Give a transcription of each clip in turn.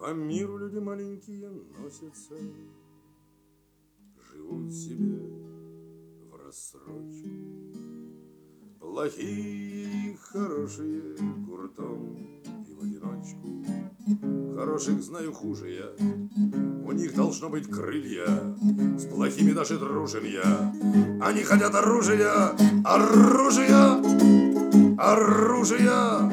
По миру люди маленькие носятся, живут себе в рассрочку. Плохие, хорошие, куртом и в одиночку. Хороших знаю хуже я, у них должно быть крылья, с плохими даже дружим я. Они хотят оружия, оружия, оружия,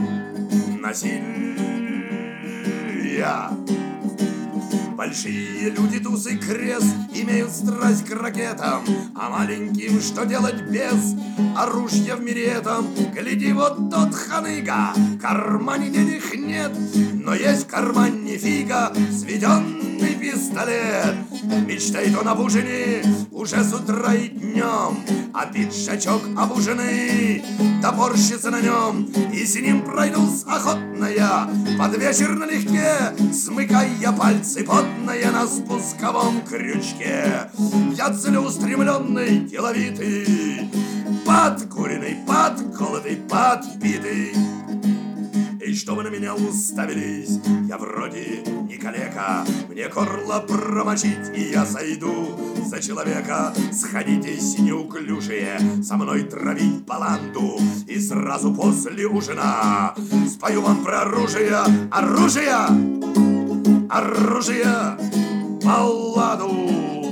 насилия. Большие люди, туз и крест имеют страсть к ракетам, а маленьким что делать без оружия в мире этом? Гляди, вот тот ханыга, в кармане денег нет, но есть в кармане фига, взведенный пистолет. Мечтает он об ужине уже с утра и днем, а пиджачок обуженный топорщится на нем, и с ним пройдусь охотно я под вечер налегке, смыкая пальцы потные на спусковом крючке. Я целеустремленный, деловитый, подкуренный, подколотый, подбитый. И что вы на меня уставились? Я вроде не калека, мне горло промочить, и я сойду за человека. Сходитесь, неуклюжие, со мной травить баланду, и сразу после ужина спою вам про оружие, оружие, оружие, балладу.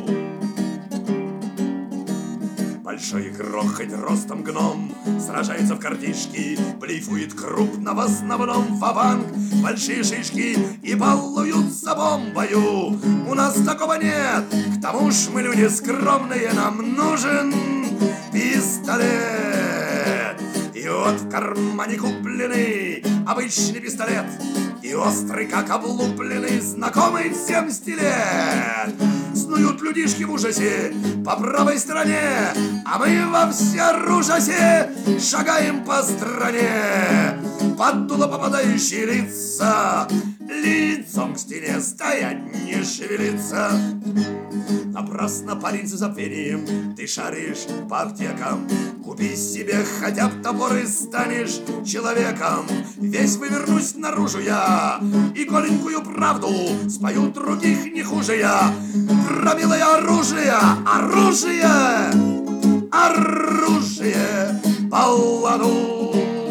Большой игрок, хоть ростом гном, сражается в картишки, блефует крупно в основном ва-банк, большие шишки и балуются бомбою. У нас такого нет, к тому ж мы люди скромные, нам нужен пистолет. И вот в кармане купленный обычный пистолет, и острый, как облупленный, знакомый всем стилет. Снуют людишки в ужасе по правой стороне, а мы во всеоружасе шагаем по стране. Под дуло попадающие лица лицом к стене стоять, не шевелиться. Напрасно, парень, за забвением ты шаришь по аптекам. Купи себе хотя бы топор и станешь человеком. Весь вывернусь наружу я и голенькую правду спою других не хуже я. Про милое оружие, оружие, оружие, балладу.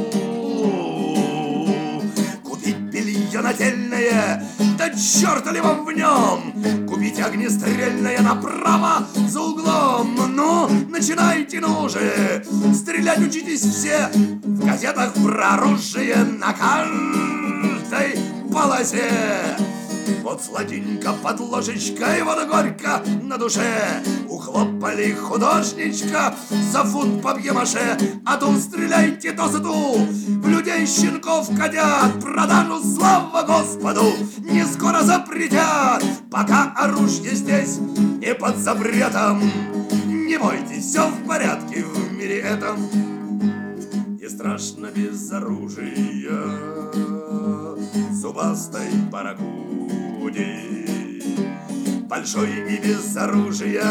Купить белье нательное, да черта ли вам в нем. Купить огнестрельное направо за углом. Ну, начинайте, ну же. Стрелять учитесь все. В газетах про оружие на каждой полосе. Вот сладенько под ложечкой, вот горько на душе. Ухлопали художничка за фунт папье-маше. А то стреляйте то за ту, в людей, щенков, котят. Продажу, слава Господу, не скоро запретят. Пока оружие здесь не под запретом. Не бойтесь, все в порядке в мире этом. Не страшно без оружия зубастой барракуде, большой и без оружия,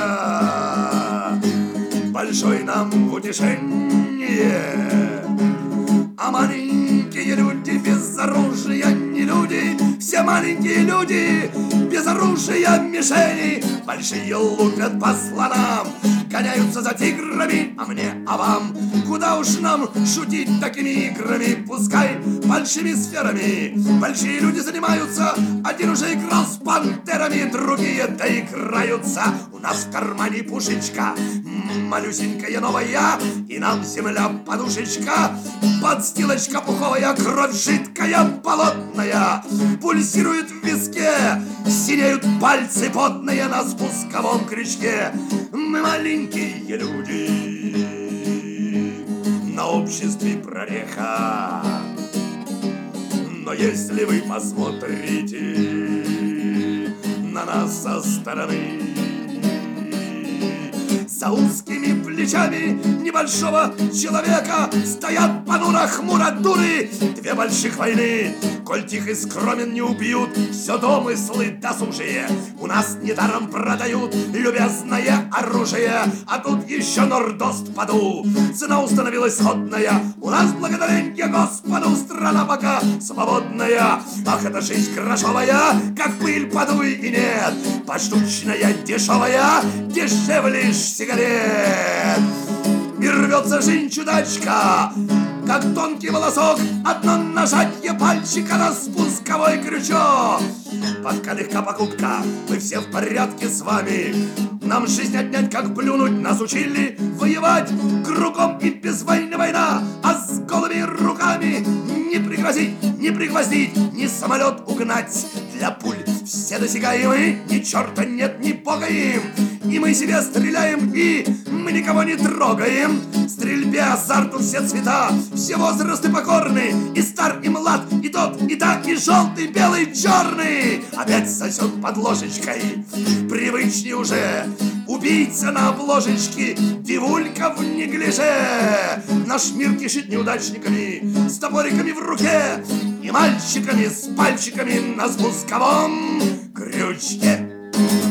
большой нам в утешение. А маленькие люди без оружия не люди, все маленькие люди без оружия мишени. Большие лупят по слонам, гоняются за тиграми, а мне, а вам, куда уж нам шутить такими играми? Пускай большими сферами большие люди занимаются. Один уже играл с пантерами, другие доиграются. У нас в кармане пушечка малюсенькая новая, и нам земля подушечка, подстилочка пуховая, кровь жидкая, болотная, пульсирует в виске, синеют пальцы потные на спусковом крючке. Мы маленькие люди, на обществе прореха. Но если вы посмотрите на нас со стороны, за узкими плечами плечами небольшого человека стоят понуро хмуро дуры. Две больших войны, коль тихо и скромен не убьют, все домыслы досужие у нас недаром продают любезное оружие. А тут еще нордост поду, цена установилась сходная. У нас благодаренье Господу страна пока свободная. Ах, это жизнь грошовая, как пыль подуй и нет, поштучная дешевая, дешевле лишь сигарет. И рвется жизнь чудачка, как тонкий волосок, одно нажатие пальчика на спусковой крючок. Пока легка покупка, мы все в порядке с вами. Нам жизнь отнять, как плюнуть, нас учили воевать. Кругом и без войны война, а с голыми руками не пригрозить, не пригвоздить, ни самолет угнать. Для пуль все досягаемы, ни черта нет, ни бога им. И мы себе стреляем, и мы никого не трогаем. В стрельбе азарту все цвета, все возрасты покорны. И стар, и млад, и тот, и так, и желтый, белый, черный. Опять сосет под ложечкой, привычней уже. Убийца на обложечке, девулька в неглиже. Наш мир кишит неудачниками, с топориками в руке и мальчиками с пальчиками на спусковом крючке.